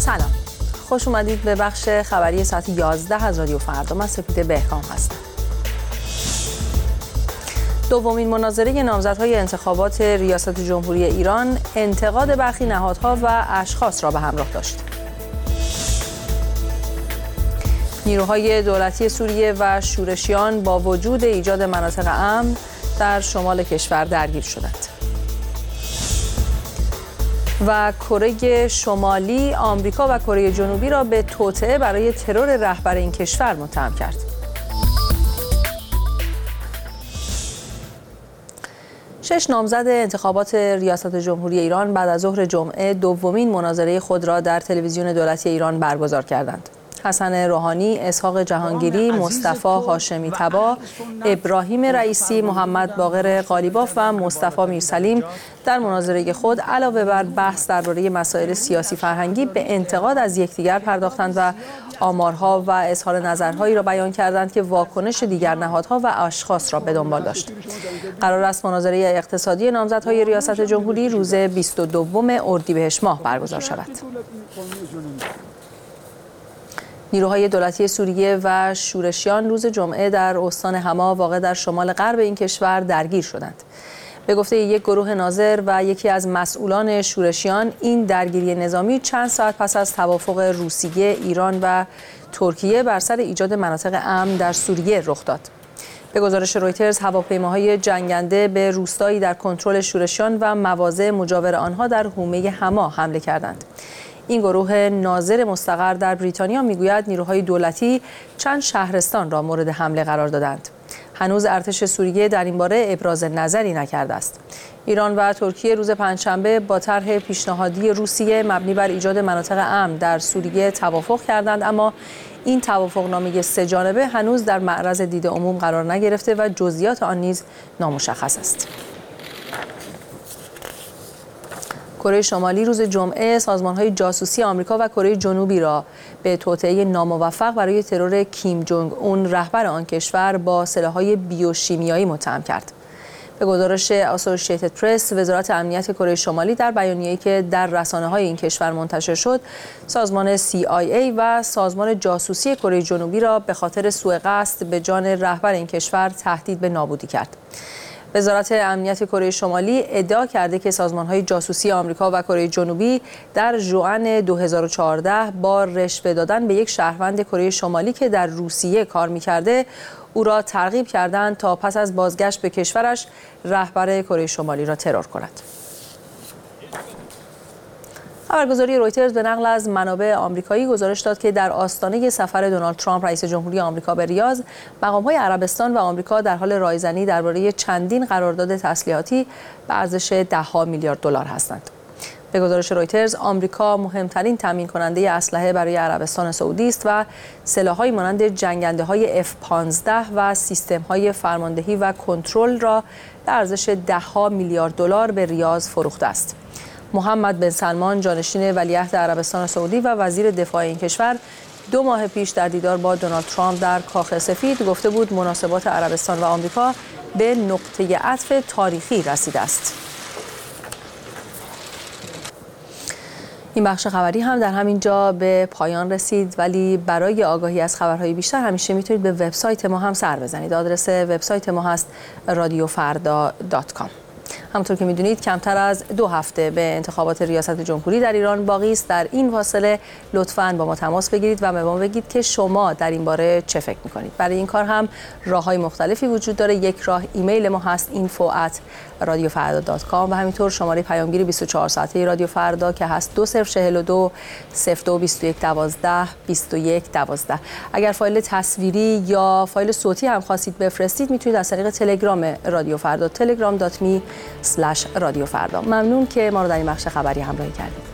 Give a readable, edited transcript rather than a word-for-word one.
سلام، خوش اومدید به بخش خبری ساعت 11 از رادیو فردا. من سپیده بهرام هستم. دومین مناظره نامزدهای انتخابات ریاست جمهوری ایران انتقاد برخی نهادها و اشخاص را به همراه داشت. نیروهای دولتی سوریه و شورشیان با وجود ایجاد مناطق امن در شمال کشور درگیر شدند. و کره شمالی آمریکا و کره جنوبی را به توطئه برای ترور رهبر این کشور متهم کرد. شش نامزد انتخابات ریاست جمهوری ایران بعد از ظهر جمعه دومین مناظره خود را در تلویزیون دولتی ایران برگزار کردند. حسن روحانی، اسحاق جهانگیری، مصطفی هاشمی طبا، ابراهیم رئیسی، محمد باقر قالیباف و مصطفی میرسلیم در مناظره خود علاوه بر بحث درباره مسائل سیاسی فرهنگی به انتقاد از یکدیگر پرداختند و آمارها و اظهار نظرهایی را بیان کردند که واکنش دیگر نهادها و اشخاص را به دنبال داشت. قرار است مناظره اقتصادی نامزدهای ریاست جمهوری روز 22 اردیبهشت ماه برگزار شود. نیروهای دولتی سوریه و شورشیان روز جمعه در استان حما واقع در شمال غرب این کشور درگیر شدند. به گفته یک گروه ناظر و یکی از مسئولان شورشیان، این درگیری نظامی چند ساعت پس از توافق روسیه، ایران و ترکیه بر سر ایجاد مناطق امن در سوریه رخ داد. به گزارش رویترز، هواپیماهای جنگنده به روستایی در کنترل شورشیان و مواضع مجاور آنها در حومه حما حمله کردند. این گروه ناظر مستقر در بریتانیا میگوید نیروهای دولتی چند شهرستان را مورد حمله قرار دادند. هنوز ارتش سوریه در این باره ابراز نظری نکرده است. ایران و ترکیه روز پنجشنبه با طرح پیشنهادی روسیه مبنی بر ایجاد مناطق امن در سوریه توافق کردند، اما این توافقنامه سه‌جانبه هنوز در معرض دید عموم قرار نگرفته و جزئیات آن نیز نامشخص است. کره شمالی روز جمعه سازمان‌های جاسوسی آمریکا و کره جنوبی را به توطئه ناموفق برای ترور کیم جونگ اون رهبر آن کشور با سلاح‌های بیوشیمیایی متهم کرد. به گزارش اسوسییتد پرس، وزارت امنیت کره شمالی در بیانیه‌ای که در رسانه‌های این کشور منتشر شد، سازمان CIA و سازمان جاسوسی کره جنوبی را به خاطر سوء قصد به جان رهبر این کشور تهدید به نابودی کرد. وزارت امنیت کره شمالی ادعا کرده که سازمان‌های جاسوسی آمریکا و کره جنوبی در ژوئن 2014 با رشوه دادن به یک شهروند کره شمالی که در روسیه کار می‌کرده، او را ترغیب کردند تا پس از بازگشت به کشورش رهبر کره شمالی را ترور کند. خبرگزاری رویترز به نقل از منابع آمریکایی گزارش داد که در آستانه سفر دونالد ترامپ رئیس جمهوری آمریکا به ریاض، مقام‌های عربستان و آمریکا در حال رایزنی درباره چندین قرارداد تسلیحاتی به ارزش ده‌ها میلیارد دلار هستند. به گزارش رویترز، آمریکا مهمترین تامین کننده اسلحه برای عربستان سعودی است و سلاح‌هایی مانند جنگنده‌های F-15 و سیستم‌های فرماندهی و کنترل را به ارزش ده‌ها میلیارد دلار به ریاض فروخته است. محمد بن سلمان، جانشین ولیعهد عربستان سعودی و وزیر دفاع این کشور، 2 ماه پیش در دیدار با دونالد ترامپ در کاخ سفید گفته بود مناسبات عربستان و آمریکا به نقطه عطف تاریخی رسیده است. این بخش خبری هم در همین جا به پایان رسید، ولی برای آگاهی از خبرهای بیشتر همیشه میتونید به وبسایت ما هم سر بزنید. آدرس وبسایت ما هست radiofarda.com. همونطور که میدونید کمتر از 2 هفته به انتخابات ریاست جمهوری در ایران باقی است. در این فاصله لطفاً با ما تماس بگیرید و به ما بگید که شما در این باره چه فکر میکنید. برای این کار هم راههای مختلفی وجود داره. یک راه ایمیل ما هست info@radiofarda.com و همینطور شماره پیامگیر 24 ساعته رادیو فردا که هست 2042 02 21 12 21 12. اگر فایل تصویری یا فایل صوتی هم خواستید بفرستید میتونید از طریق تلگرام رادیو فردا telegram.me/رادیو فردا. ممنون که ما رو در این بخش خبری همراهی کردید.